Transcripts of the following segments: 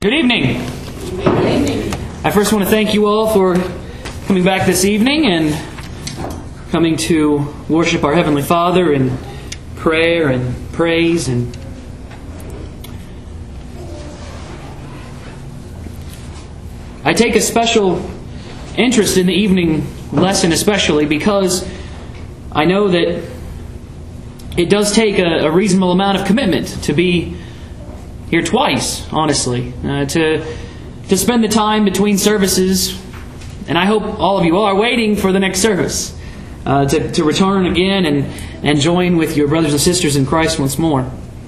Good evening. I first want to thank you all for coming back this evening and coming to worship our Heavenly Father in prayer and praise. And I take a special interest in the evening lesson, especially because I know that it does take a reasonable amount of commitment to be here twice, honestly, to spend the time between services, and I hope all of you are waiting for the next service to return again and join with your brothers and sisters in Christ once more.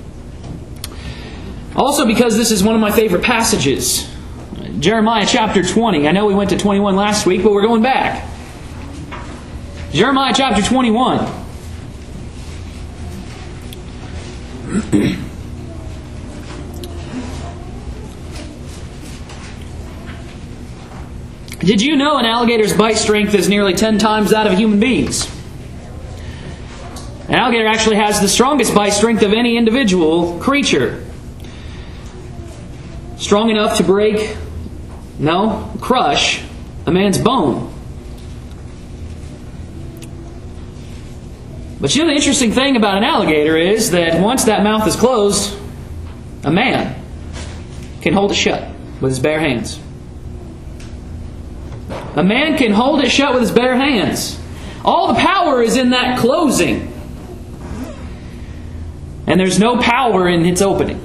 Also, because this is one of my favorite passages, Jeremiah chapter 20. I know we went to 21 last week, but we're going back. Jeremiah chapter 21. Did you know an alligator's bite strength is nearly 10 times that of human beings? An alligator actually has the strongest bite strength of any individual creature. Strong enough to crush a man's bone. But you know the interesting thing about an alligator is that once that mouth is closed, a man can hold it shut with his bare hands. A man can hold it shut with his bare hands. All the power is in that closing. And there's no power in its opening.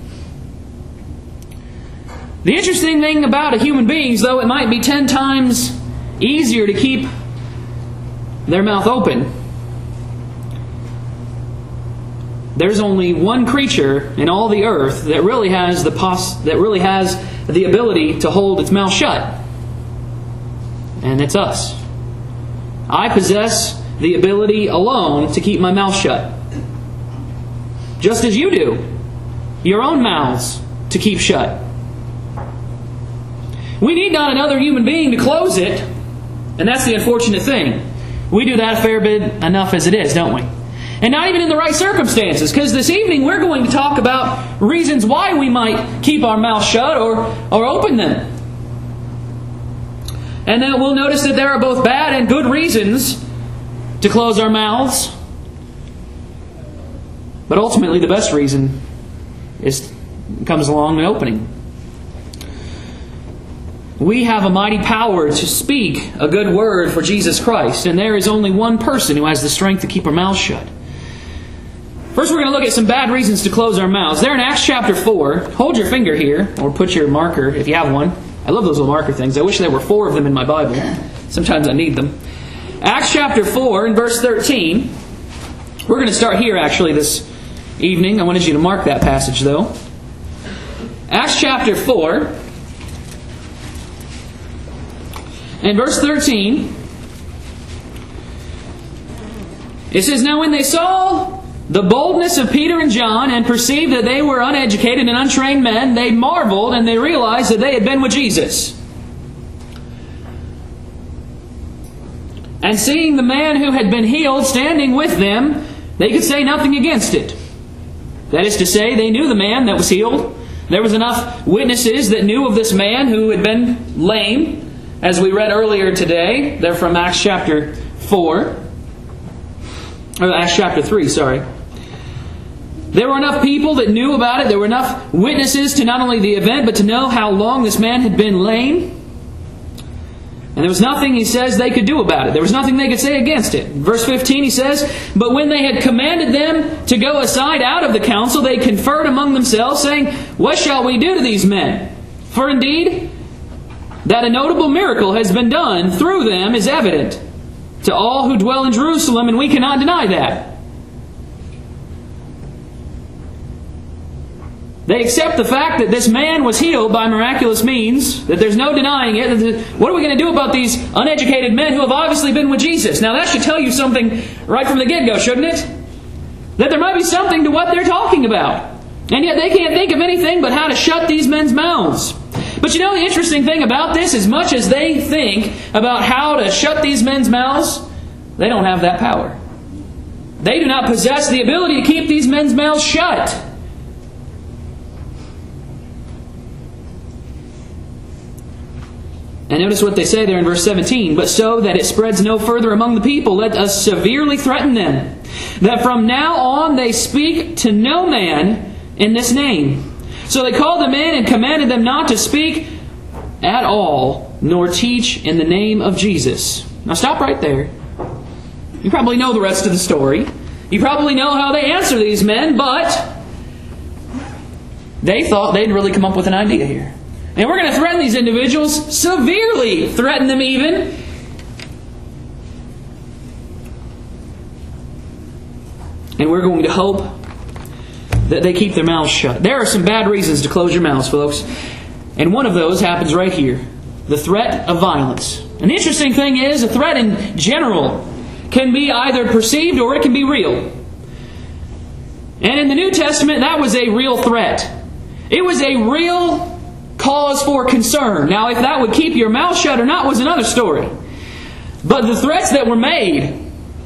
The interesting thing about a human being, though it might be 10 times easier to keep their mouth open, there's only one creature in all the earth that really has the ability to hold its mouth shut. And it's us. I possess the ability alone to keep my mouth shut. Just as you do. Your own mouths to keep shut. We need not another human being to close it. And that's the unfortunate thing. We do that a fair bit enough as it is, don't we? And not even in the right circumstances. Because this evening we're going to talk about reasons why we might keep our mouth shut or open them. And then we'll notice that there are both bad and good reasons to close our mouths. But ultimately the best reason comes along the opening. We have a mighty power to speak a good word for Jesus Christ. And there is only one person who has the strength to keep our mouths shut. First we're going to look at some bad reasons to close our mouths. There in Acts chapter 4, hold your finger here, or put your marker if you have one. I love those little marker things. I wish there were 4 of them in my Bible. Sometimes I need them. Acts chapter 4 and verse 13. We're going to start here actually this evening. I wanted you to mark that passage though. Acts chapter 4 and verse 13. It says, "Now when they saw the boldness of Peter and John and perceived that they were uneducated and untrained men, they marveled and they realized that they had been with Jesus. And seeing the man who had been healed standing with them, they could say nothing against it." That is to say, they knew the man that was healed. There was enough witnesses that knew of this man who had been lame, as we read earlier today. They're from Acts chapter 4. Or Acts chapter 3, sorry. There were enough people that knew about it. There were enough witnesses to not only the event, but to know how long this man had been lame. And there was nothing, he says, they could do about it. There was nothing they could say against it. Verse 15, he says, "But when they had commanded them to go aside out of the council, they conferred among themselves, saying, 'What shall we do to these men? For indeed, that a notable miracle has been done through them is evident to all who dwell in Jerusalem, and we cannot deny that.'" They accept the fact that this man was healed by miraculous means, that there's no denying it. What are we going to do about these uneducated men who have obviously been with Jesus? Now that should tell you something right from the get-go, shouldn't it? That there might be something to what they're talking about. And yet they can't think of anything but how to shut these men's mouths. But you know the interesting thing about this, as much as they think about how to shut these men's mouths, they don't have that power. They do not possess the ability to keep these men's mouths shut. And notice what they say there in verse 17. But so that it spreads no further among the people, let us severely threaten them, that from now on they speak to no man in this name. So they called them in and commanded them not to speak at all, nor teach in the name of Jesus. Now stop right there. You probably know the rest of the story. You probably know how they answer these men, but they thought they'd really come up with an idea here. And we're going to threaten these individuals, severely threaten them even. And we're going to hope that they keep their mouths shut. There are some bad reasons to close your mouths, folks. And one of those happens right here. The threat of violence. And the interesting thing is, a threat in general can be either perceived or it can be real. And in the New Testament, that was a real threat. It was a real cause for concern. Now, if that would keep your mouth shut or not was another story. But the threats that were made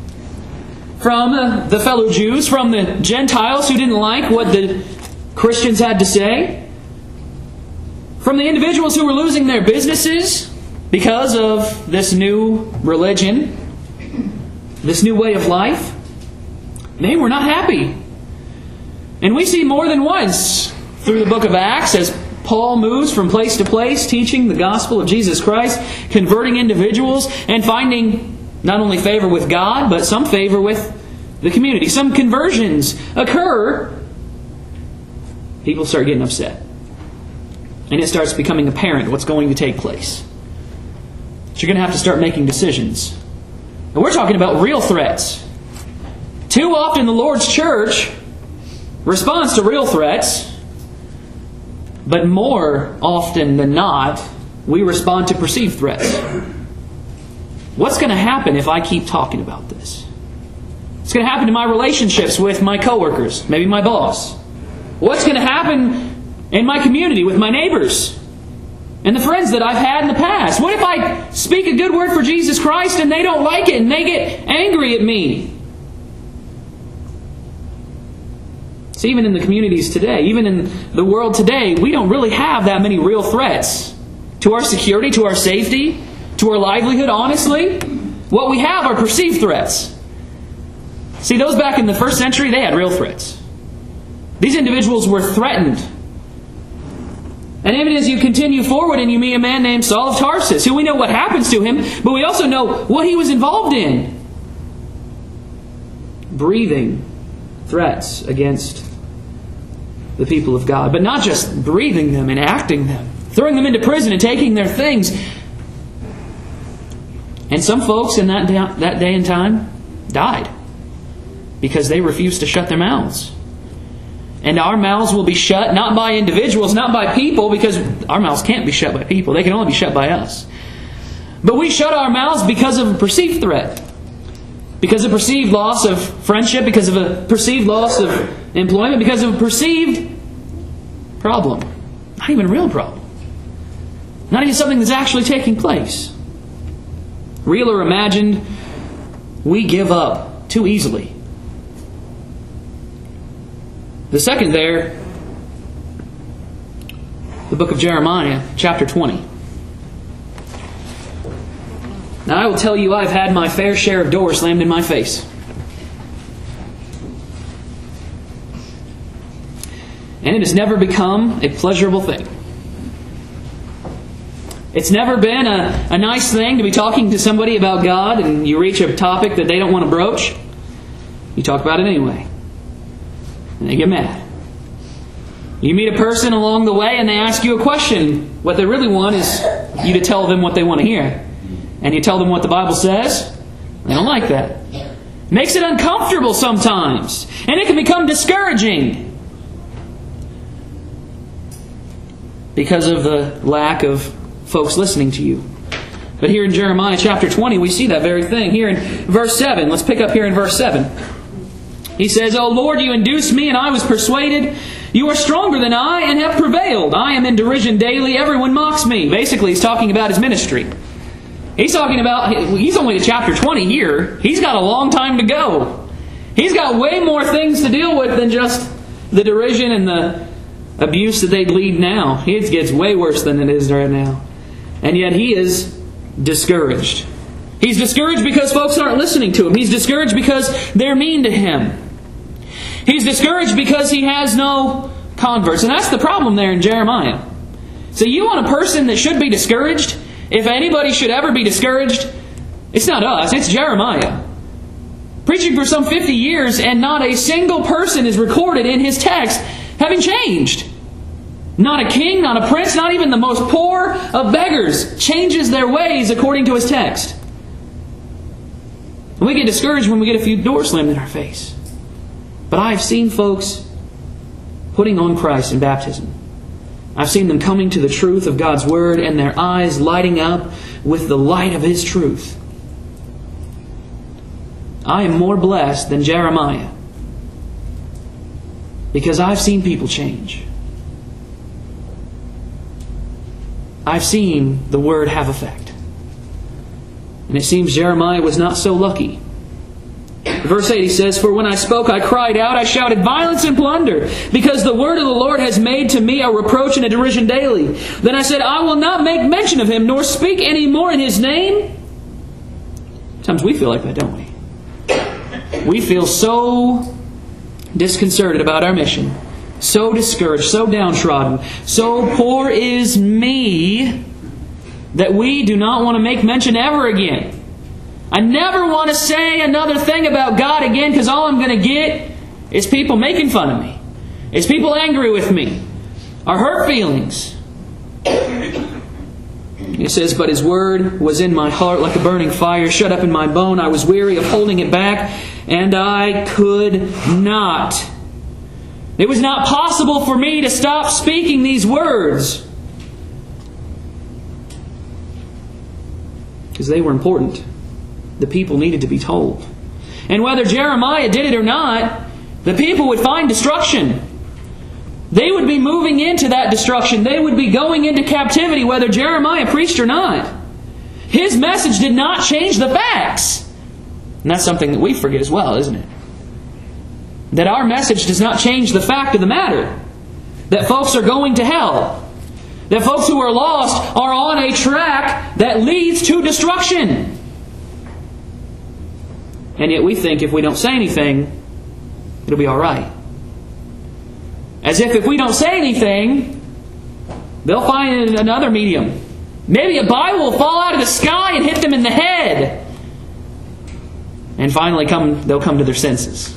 from the fellow Jews, from the Gentiles who didn't like what the Christians had to say, from the individuals who were losing their businesses because of this new religion, this new way of life, they were not happy. And we see more than once through the book of Acts as Paul moves from place to place, teaching the gospel of Jesus Christ, converting individuals, and finding not only favor with God, but some favor with the community. Some conversions occur. People start getting upset. And it starts becoming apparent what's going to take place. But you're going to have to start making decisions. And we're talking about real threats. Too often the Lord's church responds to real threats, but more often than not, we respond to perceived threats. What's going to happen if I keep talking about this? What's going to happen to my relationships with my coworkers, maybe my boss? What's going to happen in my community with my neighbors and the friends that I've had in the past? What if I speak a good word for Jesus Christ and they don't like it and they get angry at me? So even in the communities today, even in the world today, we don't really have that many real threats to our security, to our safety, to our livelihood, honestly. What we have are perceived threats. See, those back in the first century, they had real threats. These individuals were threatened. And even as you continue forward and you meet a man named Saul of Tarsus, who we know what happens to him, but we also know what he was involved in. Breathing threats against the people of God. But not just breathing them and acting them. Throwing them into prison and taking their things. And some folks in that day and time died because they refused to shut their mouths. And our mouths will be shut not by individuals, not by people, because our mouths can't be shut by people. They can only be shut by us. But we shut our mouths because of a perceived threat. Because of perceived loss of friendship, because of a perceived loss of employment, because of a perceived problem. Not even a real problem. Not even something that's actually taking place. Real or imagined, we give up too easily. The second there, the book of Jeremiah, chapter 20. Now I will tell you, I've had my fair share of doors slammed in my face. And it has never become a pleasurable thing. It's never been a nice thing to be talking to somebody about God and you reach a topic that they don't want to broach. You talk about it anyway. And they get mad. You meet a person along the way and they ask you a question. What they really want is you to tell them what they want to hear. And you tell them what the Bible says. They don't like that. Makes it uncomfortable sometimes. And it can become discouraging. Because of the lack of folks listening to you. But here in Jeremiah chapter 20, we see that very thing. Here in verse 7, let's pick up here in verse 7. He says, O Lord, you induced me and I was persuaded. You are stronger than I and have prevailed. I am in derision daily. Everyone mocks me. Basically, he's talking about his ministry. He's talking about, he's only to chapter 20 here. He's got a long time to go. He's got way more things to deal with than just the derision and the abuse that they'd lead now. It gets way worse than it is right now. And yet he is discouraged. He's discouraged because folks aren't listening to him. He's discouraged because they're mean to him. He's discouraged because he has no converts. And that's the problem there in Jeremiah. So you want a person that should be discouraged? If anybody should ever be discouraged, it's not us, it's Jeremiah. Preaching for some 50 years and not a single person is recorded in his text having changed. Not a king, not a prince, not even the most poor of beggars changes their ways according to his text. And we get discouraged when we get a few doors slammed in our face. But I've seen folks putting on Christ in baptism. I've seen them coming to the truth of God's Word and their eyes lighting up with the light of His truth. I am more blessed than Jeremiah because I've seen people change. I've seen the Word have effect. And it seems Jeremiah was not so lucky. Verse 8 he says, "For when I spoke, I cried out, I shouted violence and plunder, because the word of the Lord has made to me a reproach and a derision daily. Then I said, I will not make mention of him, nor speak any more in his name." Sometimes we feel like that, don't we? We feel so disconcerted about our mission, so discouraged, so downtrodden, so poor is me, that we do not want to make mention ever again. I never want to say another thing about God again, because all I'm going to get is people making fun of me. It's people angry with me. Or hurt feelings. He says, "But His word was in my heart like a burning fire, shut up in my bone. I was weary of holding it back, and I could not." It was not possible for me to stop speaking these words, because they were important. The people needed to be told. And whether Jeremiah did it or not, the people would find destruction. They would be moving into that destruction. They would be going into captivity whether Jeremiah preached or not. His message did not change the facts. And that's something that we forget as well, isn't it? That our message does not change the fact of the matter. That folks are going to hell. That folks who are lost are on a track that leads to destruction. And yet we think if we don't say anything, it'll be all right. As if we don't say anything, they'll find another medium. Maybe a Bible will fall out of the sky and hit them in the head. And finally they'll come to their senses.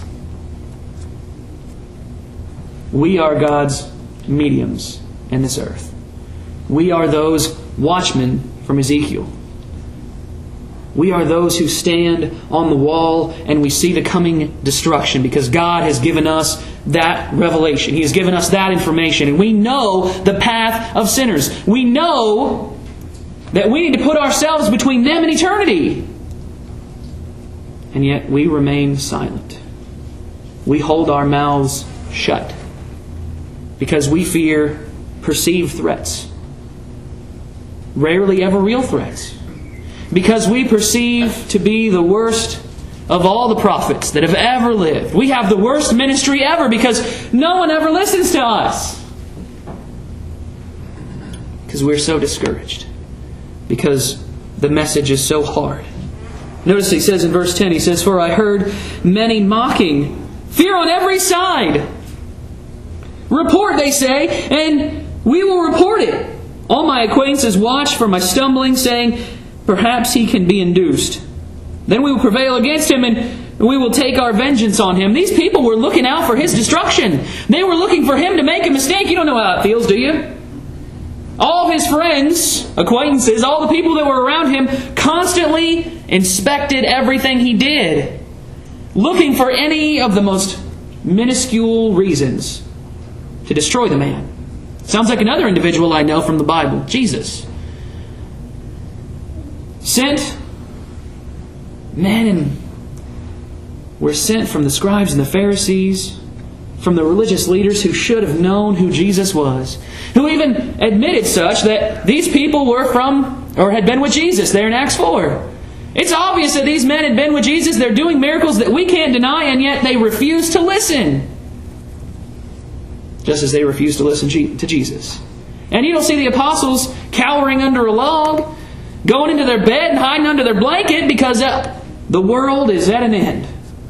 We are God's mediums in this earth. We are those watchmen from Ezekiel. We are those who stand on the wall and we see the coming destruction because God has given us that revelation. He has given us that information. And we know the path of sinners. We know that we need to put ourselves between them and eternity. And yet we remain silent. We hold our mouths shut because we fear perceived threats. Rarely ever real threats. Because we perceive to be the worst of all the prophets that have ever lived. We have the worst ministry ever because no one ever listens to us. Because we're so discouraged. Because the message is so hard. Notice he says in verse 10, he says, "For I heard many mocking, fear on every side. Report," they say, "and we will report it. All my acquaintances watch for my stumbling, saying, perhaps he can be induced. Then we will prevail against him and we will take our vengeance on him." These people were looking out for his destruction. They were looking for him to make a mistake. You don't know how it feels, do you? All of his friends, acquaintances, all the people that were around him constantly inspected everything he did, looking for any of the most minuscule reasons to destroy the man. Sounds like another individual I know from the Bible, Jesus. Were sent from the scribes and the Pharisees, from the religious leaders who should have known who Jesus was, who even admitted such that these people were from, or had been with Jesus there in Acts 4. It's obvious that these men had been with Jesus. They're doing miracles that we can't deny, and yet they refuse to listen. Just as they refused to listen to Jesus. And you don't see the apostles cowering under a log, going into their bed and hiding under their blanket because the world is at an end.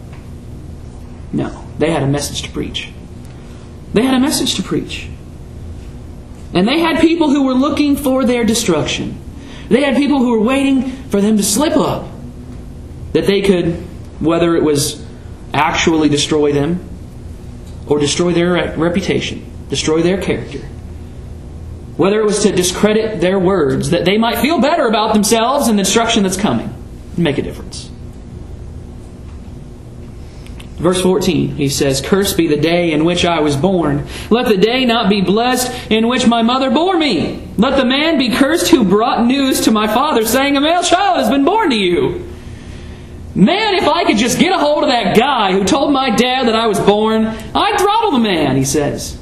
No, they had a message to preach. They had a message to preach. And they had people who were looking for their destruction. They had people who were waiting for them to slip up, that they could, whether it was actually destroy them or destroy their reputation, destroy their character, whether it was to discredit their words, that they might feel better about themselves and the destruction that's coming, make a difference. Verse 14, he says, "Cursed be the day in which I was born. Let the day not be blessed in which my mother bore me. Let the man be cursed who brought news to my father, saying, a male child has been born to you." Man, if I could just get a hold of that guy who told my dad that I was born, I'd throttle the man, he says.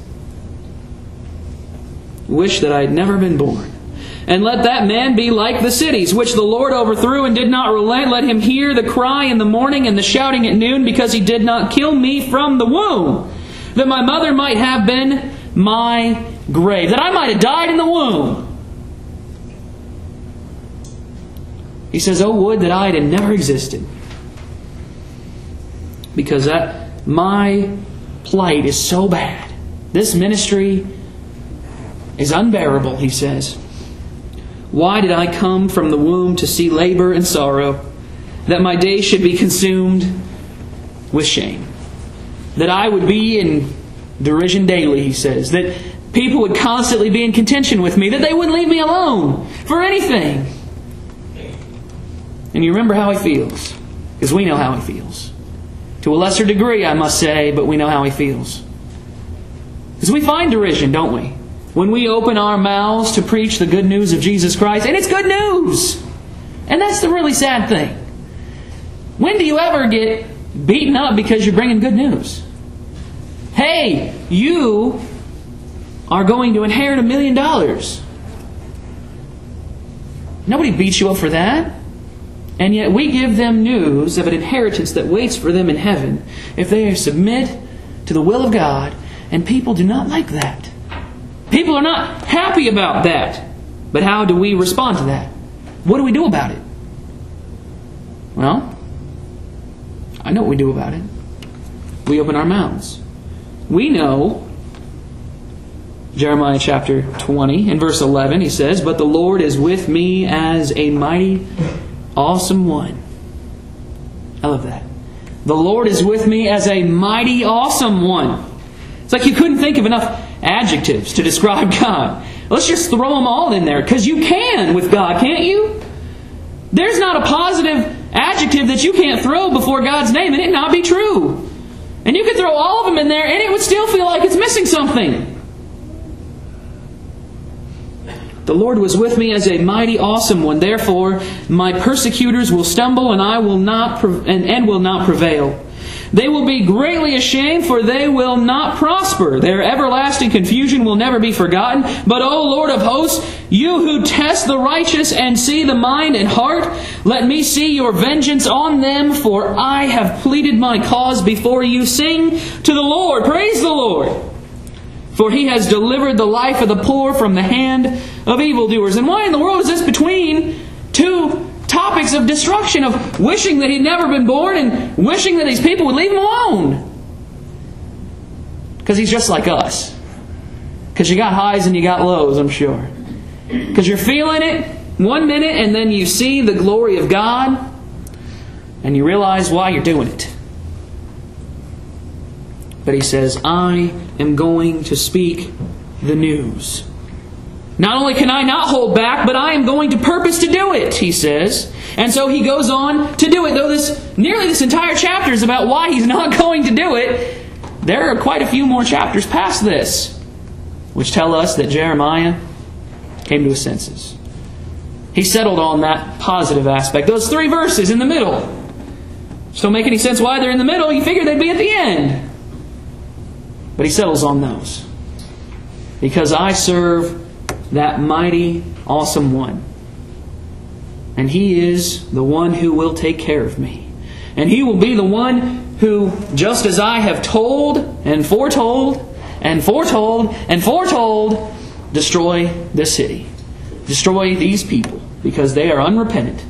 Wish that I had never been born. And let that man be like the cities, which the Lord overthrew and did not relent. Let him hear the cry in the morning and the shouting at noon, because he did not kill me from the womb, that my mother might have been my grave, that I might have died in the womb. He says, "Oh, would that I had never existed, because my plight is so bad. This ministry is unbearable," he says. "Why did I come from the womb to see labor and sorrow, that my days should be consumed with shame? That I would be in derision daily," he says. "That people would constantly be in contention with me, that they wouldn't leave me alone for anything." And you remember how he feels, because we know how he feels. To a lesser degree, I must say, but we know how he feels. Because we find derision, don't we? When we open our mouths to preach the good news of Jesus Christ, and it's good news! And that's the really sad thing. When do you ever get beaten up because you're bringing good news? Hey, you are going to inherit $1 million. Nobody beats you up for that. And yet we give them news of an inheritance that waits for them in heaven if they submit to the will of God, and people do not like that. People are not happy about that. But how do we respond to that? What do we do about it? Well, I know what we do about it. We open our mouths. We know, Jeremiah chapter 20, in verse 11, he says, "But the Lord is with me as a mighty, awesome one." I love that. The Lord is with me as a mighty, awesome one. It's like you couldn't think of enough adjectives to describe God. Let's just throw them all in there, because you can with God, can't you? There's not a positive adjective that you can't throw before God's name and it not be true. And you could throw all of them in there and it would still feel like it's missing something. The Lord was with me as a mighty, awesome one. Therefore, my persecutors will stumble, and I will not will not prevail. They will be greatly ashamed, for they will not prosper. Their everlasting confusion will never be forgotten. But, O Lord of hosts, you who test the righteous and see the mind and heart, let me see your vengeance on them, for I have pleaded my cause before you. Sing to the Lord. Praise the Lord. For He has delivered the life of the poor from the hand of evildoers. And why in the world is this between two topics of destruction, of wishing that he'd never been born and wishing that these people would leave him alone? Because he's just like us. Because you got highs and you got lows, I'm sure. Because you're feeling it one minute and then you see the glory of God and you realize why you're doing it. But he says, I am going to speak the news. Not only can I not hold back, but I am going to purpose to do it, he says. And so he goes on to do it. Though nearly this entire chapter is about why he's not going to do it, there are quite a few more chapters past this, which tell us that Jeremiah came to his senses. He settled on that positive aspect. Those 3 verses in the middle just don't make any sense why they're in the middle. You figure they'd be at the end. But he settles on those. Because I serve that mighty, awesome one. And He is the one who will take care of me. And He will be the one who, just as I have told and foretold and foretold and foretold, destroy this city. destroy these people because they are unrepentant.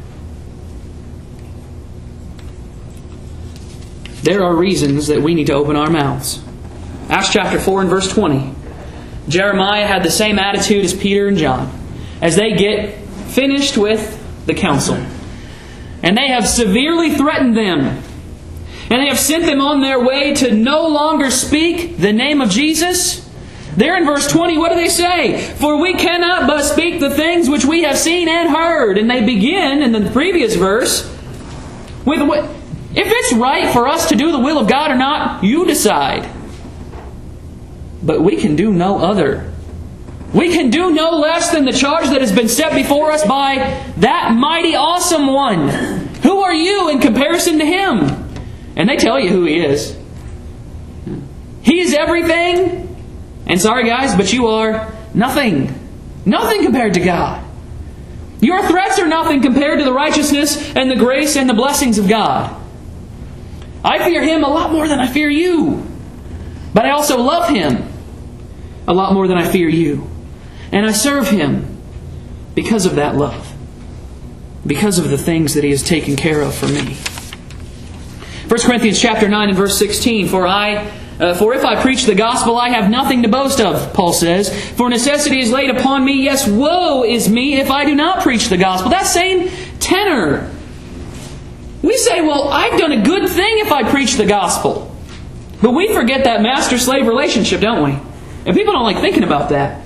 There are reasons that we need to open our mouths. Acts chapter 4 and verse 20. Jeremiah had the same attitude as Peter and John as they get finished with the council. And they have severely threatened them. And they have sent them on their way to no longer speak the name of Jesus. There in verse 20, what do they say? For we cannot but speak the things which we have seen and heard. And they begin in the previous verse with, if it's right for us to do the will of God or not, you decide. But we can do no other. We can do no less than the charge that has been set before us by that mighty awesome one. Who are you in comparison to Him? And they tell you who He is. He is everything. And sorry guys, but you are nothing. Nothing compared to God. Your threats are nothing compared to the righteousness and the grace and the blessings of God. I fear Him a lot more than I fear you. But I also love Him a lot more than I fear you. And I serve Him because of that love. Because of the things that He has taken care of for me. 1 Corinthians chapter 9 and verse 16. For if I preach the gospel, I have nothing to boast of, Paul says. For necessity is laid upon me. Yes, woe is me if I do not preach the gospel. That same tenor. We say, well, I've done a good thing if I preach the gospel. But we forget that master-slave relationship, don't we? And people don't like thinking about that.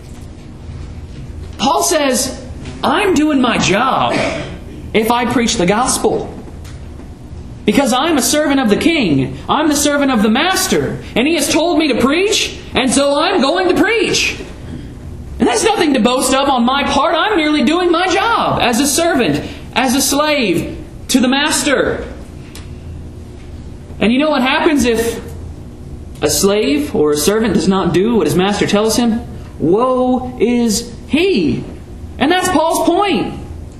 Paul says, I'm doing my job if I preach the gospel. Because I'm a servant of the King. I'm the servant of the Master. And He has told me to preach, and so I'm going to preach. And that's nothing to boast of on my part. I'm merely doing my job as a servant, as a slave to the Master. And you know what happens if a slave or a servant does not do what his master tells him? Woe is he. And that's Paul's point.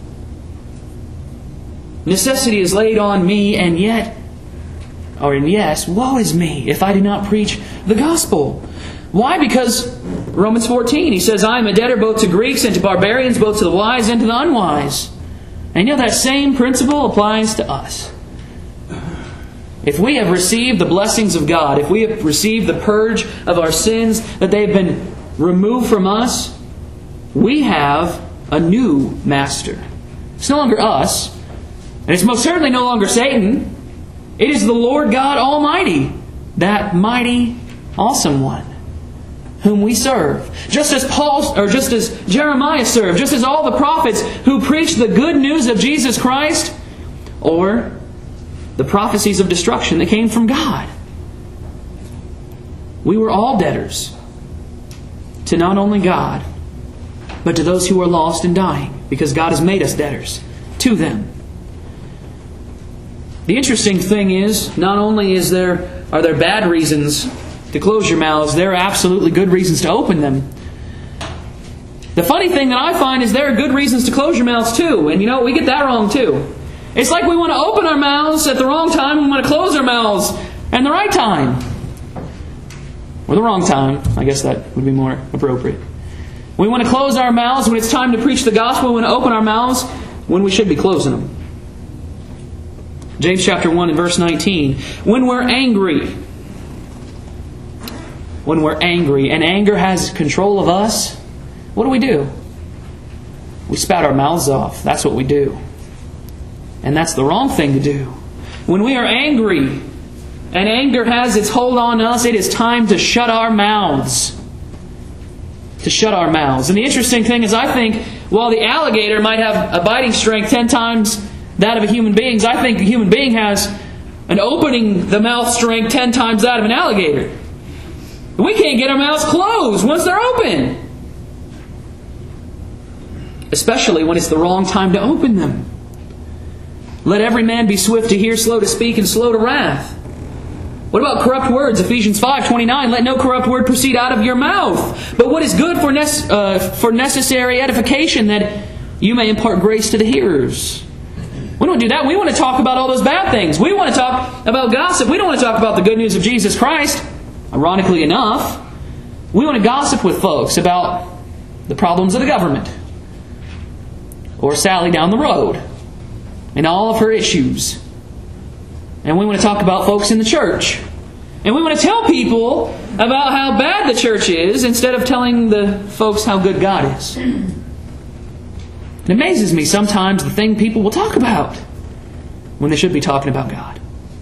Necessity is laid on me, and yes, woe is me if I do not preach the gospel. Why? Because Romans 14, he says, I am a debtor both to Greeks and to barbarians, both to the wise and to the unwise. And you know that same principle applies to us. If we have received the blessings of God, if we have received the purge of our sins, that they have been removed from us, we have a new master. It's no longer us. And it's most certainly no longer Satan. It is the Lord God Almighty, that mighty, awesome one, whom we serve. Just as Jeremiah served, just as all the prophets who preached the good news of Jesus Christ, or the prophecies of destruction that came from God. We were all debtors to not only God, but to those who are lost and dying, because God has made us debtors to them. The interesting thing is, not only are there bad reasons to close your mouths, there are absolutely good reasons to open them. The funny thing that I find is there are good reasons to close your mouths too. And you know, we get that wrong too. It's like we want to open our mouths at the wrong time, we want to close our mouths at the right time. Or the wrong time. I guess that would be more appropriate. We want to close our mouths when it's time to preach the gospel. We want to open our mouths when we should be closing them. James chapter 1 and verse 19. When we're angry, and anger has control of us, what do? We spout our mouths off. That's what we do. And that's the wrong thing to do. When we are angry, and anger has its hold on us, it is time to shut our mouths. To shut our mouths. And the interesting thing is, I think, while the alligator might have a biting strength 10 times that of a human being's, I think the human being has an opening the mouth strength 10 times that of an alligator. We can't get our mouths closed once they're open. Especially when it's the wrong time to open them. Let every man be swift to hear, slow to speak, and slow to wrath. What about corrupt words? Ephesians 5:29. Let no corrupt word proceed out of your mouth, but what is good for necessary edification, that you may impart grace to the hearers. We don't do that. We want to talk about all those bad things. We want to talk about gossip. We don't want to talk about the good news of Jesus Christ. Ironically enough, we want to gossip with folks about the problems of the government, or Sally down the road and all of her issues. And we want to talk about folks in the church. And we want to tell people about how bad the church is instead of telling the folks how good God is. It amazes me sometimes the thing people will talk about when they should be talking about God.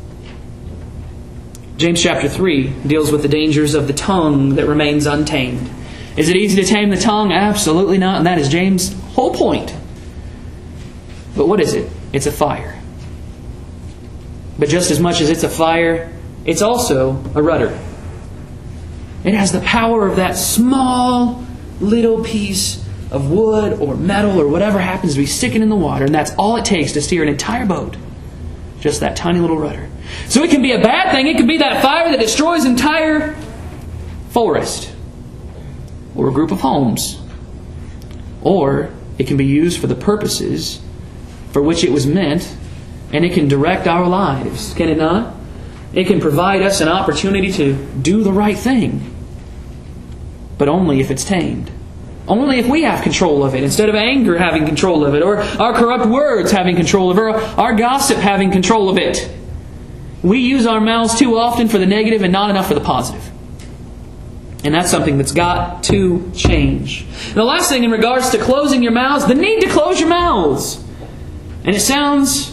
James chapter 3 deals with the dangers of the tongue that remains untamed. Is it easy to tame the tongue? Absolutely not. And that is James' whole point. But what is it? It's a fire. But just as much as it's a fire, it's also a rudder. It has the power of that small little piece of wood or metal or whatever happens to be sticking in the water, and that's all it takes to steer an entire boat. Just that tiny little rudder. So it can be a bad thing. It could be that fire that destroys an entire forest or a group of homes. Or it can be used for the purposes for which it was meant, and it can direct our lives, can it not? It can provide us an opportunity to do the right thing, but only if it's tamed. Only if we have control of it, instead of anger having control of it, or our corrupt words having control of it, or our gossip having control of it. We use our mouths too often for the negative and not enough for the positive. And that's something that's got to change. And the last thing in regards to closing your mouths, the need to close your mouths. And it sounds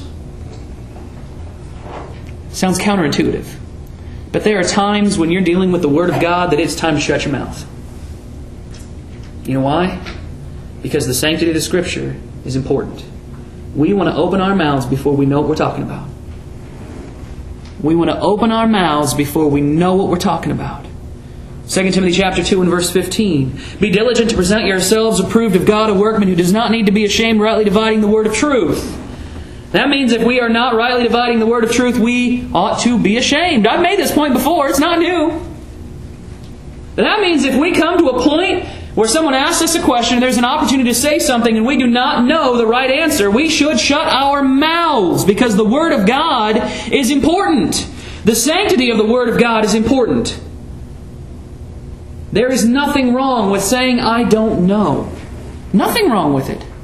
counterintuitive. But there are times when you're dealing with the Word of God that it's time to shut your mouth. You know why? Because the sanctity of the Scripture is important. We want to open our mouths before we know what we're talking about. We want to open our mouths before we know what we're talking about. 2 Timothy chapter 2 and verse 15. Be diligent to present yourselves approved of God, a workman who does not need to be ashamed, rightly dividing the word of truth. That means if we are not rightly dividing the word of truth, we ought to be ashamed. I've made this point before. It's not new. But that means if we come to a point where someone asks us a question and there's an opportunity to say something and we do not know the right answer, we should shut our mouths, because the Word of God is important. The sanctity of the Word of God is important. There is nothing wrong with saying, I don't know. Nothing wrong with it.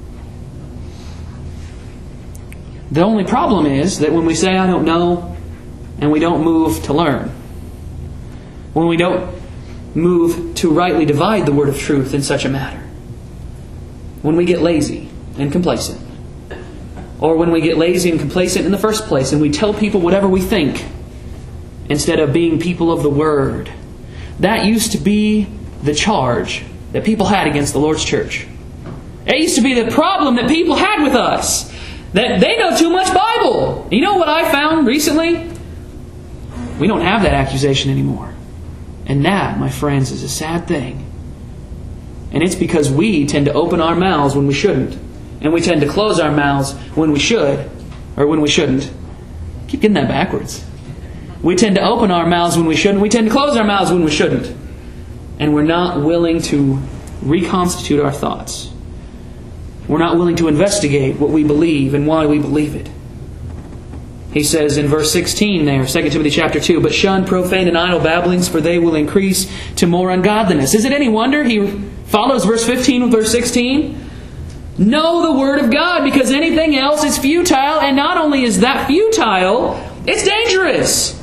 The only problem is that when we say, I don't know, and we don't move to learn, when we don't move to rightly divide the word of truth in such a matter, when we get lazy and complacent, or when we get lazy and complacent in the first place and we tell people whatever we think instead of being people of the Word, that used to be the charge that people had against the Lord's church. It used to be the problem that people had with us, that they know too much Bible. You know what I found recently? We don't have that accusation anymore. And that, my friends, is a sad thing. And it's because we tend to open our mouths when we shouldn't. And we tend to close our mouths when we should, or when we shouldn't. I keep getting that backwards. We tend to open our mouths when we shouldn't. We tend to close our mouths when we shouldn't. And we're not willing to reconstitute our thoughts. We're not willing to investigate what we believe and why we believe it. He says in verse 16 there, 2 Timothy chapter 2, but shun profane and idle babblings, for they will increase to more ungodliness. Is it any wonder he follows verse 15 with verse 16? Know the Word of God, because anything else is futile. And not only is that futile, it's dangerous.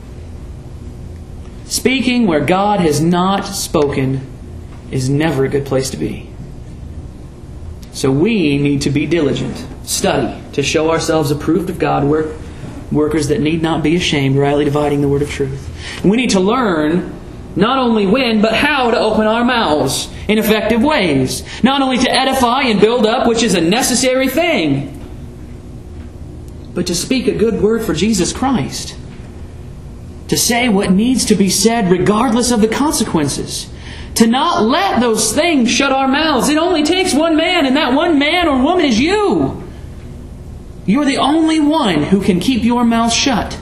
Speaking where God has not spoken is never a good place to be. So we need to be diligent, study, to show ourselves approved of God, workers that need not be ashamed, rightly dividing the word of truth. We need to learn not only when, but how to open our mouths in effective ways. Not only to edify and build up, which is a necessary thing, but to speak a good word for Jesus Christ. To say what needs to be said regardless of the consequences. To not let those things shut our mouths. It only takes one man, and that one man or woman is you. You're the only one who can keep your mouth shut.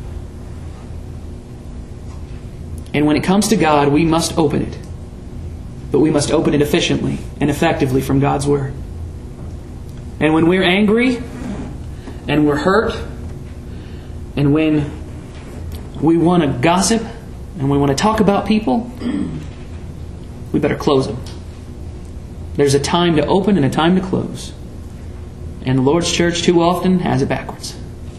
And when it comes to God, we must open it. But we must open it efficiently and effectively from God's Word. And when we're angry, and we're hurt, and when we want to gossip, and we want to talk about people, we better close them. There's a time to open and a time to close. And the Lord's church too often has it backwards.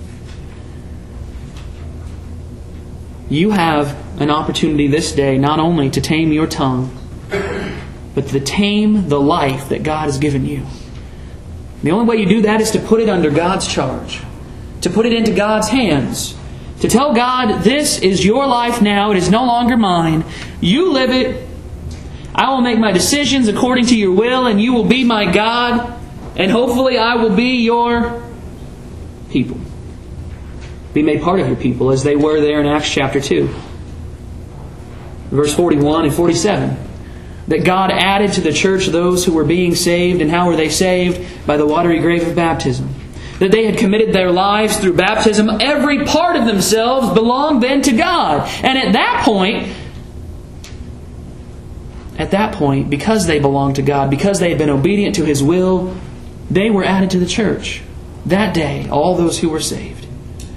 You have an opportunity this day not only to tame your tongue, but to tame the life that God has given you. The only way you do that is to put it under God's charge, to put it into God's hands, to tell God, this is your life now, it is no longer mine. You live it. I will make my decisions according to your will, and you will be my God, and hopefully I will be your people. Be made part of your people, as they were there in Acts chapter 2. Verse 41 and 47. That God added to the church those who were being saved. And how were they saved? By the watery grave of baptism. That they had committed their lives through baptism. Every part of themselves belonged then to God. And at that point, because they belonged to God, because they had been obedient to His will, they were added to the church. That day, all those who were saved.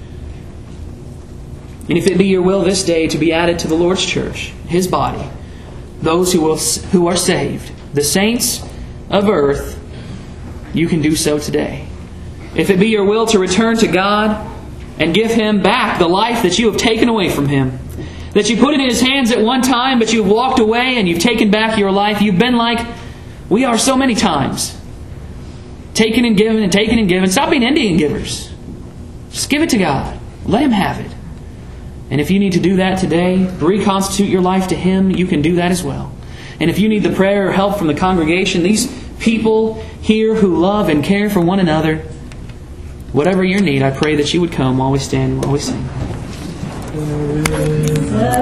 And if it be your will this day to be added to the Lord's church, His body, those who are saved, the saints of earth, you can do so today. If it be your will to return to God and give Him back the life that you have taken away from Him, that you put it in His hands at one time, but you've walked away and you've taken back your life, you've been like we are so many times. Taken and given and taken and given. Stop being Indian givers. Just give it to God. Let Him have it. And if you need to do that today, reconstitute your life to Him, you can do that as well. And if you need the prayer or help from the congregation, these people here who love and care for one another, whatever your need, I pray that you would come while we stand and while we sing.